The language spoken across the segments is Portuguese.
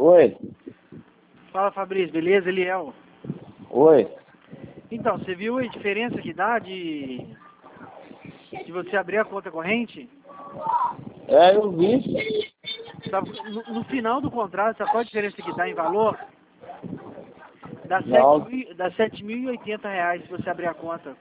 Oi. Fala, Fabrício, beleza? Eliel. Oi. Então, você viu a diferença que dá de você abrir a conta corrente? É, eu vi. No final do contrato, sabe qual a diferença que dá em valor? Não. Dá R$7.080 se você abrir a conta.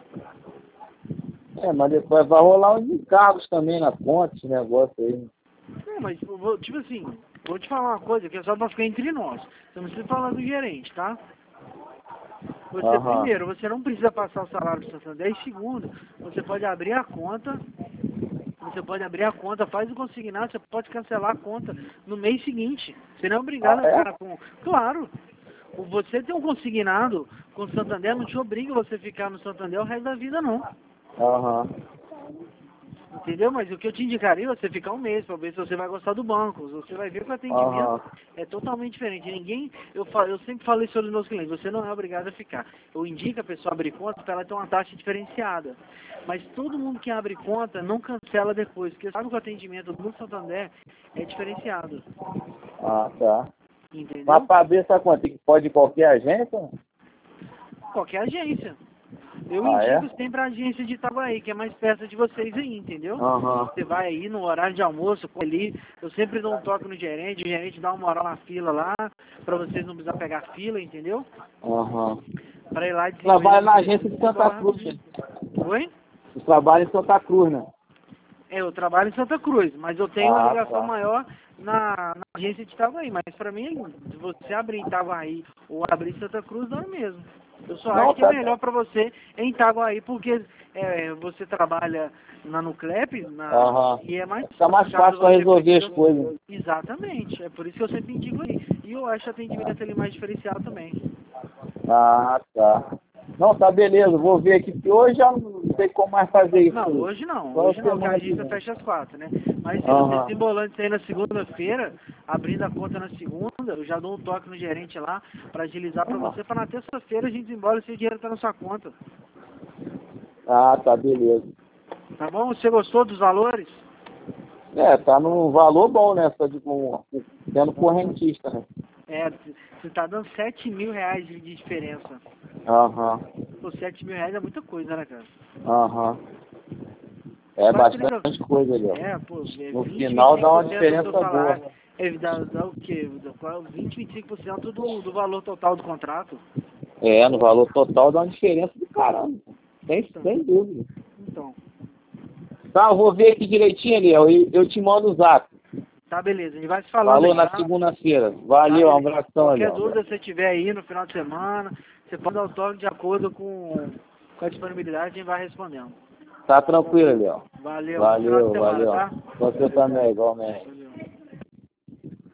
É, mas depois vai rolar uns encargos também na conta, esse negócio aí. Não, mas, tipo assim, vou te falar uma coisa que é só pra ficar entre nós. Você não precisa falar do gerente, tá? Você, primeiro, você não precisa passar o salário pro Santander. E segundo, você pode abrir a conta. Faz o consignado, você pode cancelar a conta no mês seguinte. Você não é obrigado a ficar com... Claro, você ter um consignado com o Santander não te obriga você a ficar no Santander o resto da vida, não. Entendeu? Mas o que eu te indicaria é você ficar um mês para ver se você vai gostar do banco. Você vai ver que o atendimento é totalmente diferente. Eu sempre falo isso aos meus clientes, você não é obrigado a ficar. Eu indico a pessoa abrir conta para ela ter uma taxa diferenciada. Mas todo mundo que abre conta não cancela depois, porque sabe que o atendimento do Santander é diferenciado. Ah, tá. Entendeu? Mas para abrir essa conta, pode ir qualquer agência? Qualquer agência. Eu indico sempre a agência de Itaguaí, que é mais perto de vocês aí, entendeu? Você vai aí no horário de almoço, ali, eu sempre dou um toque no gerente, o gerente dá uma moral na fila lá, pra vocês não precisar pegar fila, entendeu? Pra ir lá de... Trabalha na agência de Santa Cruz, né? Oi? Você trabalha em Santa Cruz, né? Eu trabalho em Santa Cruz, mas eu tenho uma ligação maior na agência de Itaguaí, mas pra mim, se você abrir em Itaguaí ou abrir em Santa Cruz, não é mesmo. Eu só acho que é melhor pra você em Itaguaí, porque você trabalha na Nuclep e é mais Tá mais fácil pra resolver as coisas. Exatamente, é por isso que eu sempre indico aí. E eu acho o atendimento ali mais diferenciado também. Ah, tá. Não, tá beleza, vou ver aqui, porque hoje já não sei como mais fazer isso. Não, hoje não, porque a agência fecha às 4, né? Mas se você se embolando isso aí na segunda-feira, abrindo a conta na segunda, eu já dou um toque no gerente lá pra agilizar pra você, pra na terça-feira a gente desembola e seu dinheiro tá na sua conta. Ah, tá, beleza. Tá bom? Você gostou dos valores? É, tá num valor bom, né? Só de sendo correntista, né? É, você tá dando R$7.000 de diferença. Pô, R$7.000 é muita coisa, né, cara? É bastante coisa ali, ó. Pô, no final dá uma diferença boa. Dá o quê? 20, 25% do valor total do contrato. É, no valor total dá uma diferença do caramba. Sem dúvida. Então. Tá, eu vou ver aqui direitinho, Eliel, e eu te mando o zap. Tá, beleza. A gente vai se falando. Falou na segunda-feira. Valeu, um abração, Qualquer Eliel. dúvida, se você tiver aí no final de semana, você pode dar o toque de acordo com a disponibilidade, a gente vai respondendo. Tá tranquilo, Eliel. Valeu. Valeu, Final de semana, valeu. tá? Você também, igualmente.